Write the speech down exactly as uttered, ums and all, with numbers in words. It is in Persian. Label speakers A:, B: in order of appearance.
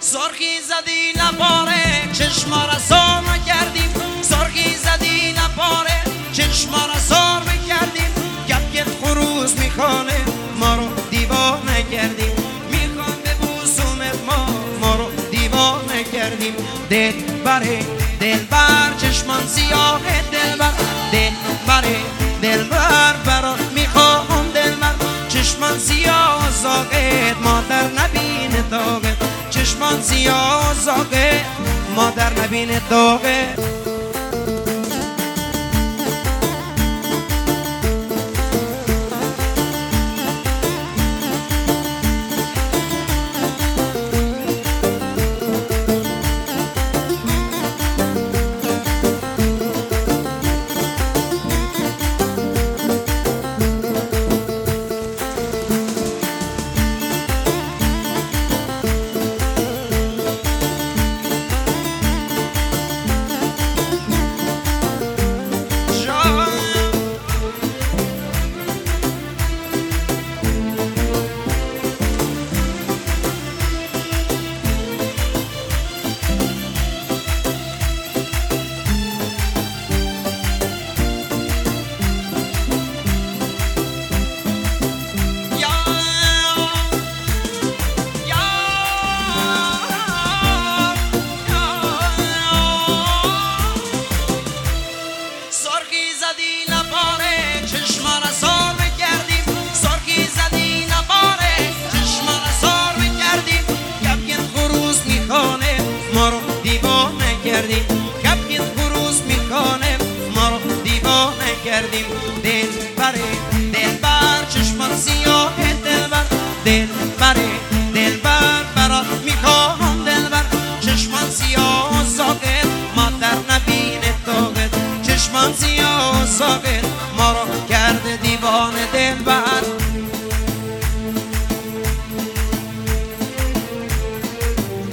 A: سرخی زدی لباره چشما را سار نکردیم، سرخی زدی لباره چشما را سار میکردیم، گپ خروز میخوانه ما رو دیوانه کردیم، میخوان ببوسومت ما ما رو دیوانه کردیم. دل بره دل بر چشمان سیاه دل بر دل بره دل بر برات میخوام دل بر چشمان سیاه زاغت مادر نبینه داغت، چشمان سیاه زاغت مادر نبینه داغت. ما رو دیوانه کردیم، کپین خروز میکنه ما رو دیوانه کردیم. دل بره دل بر چشمان سیاه دل بر دل بره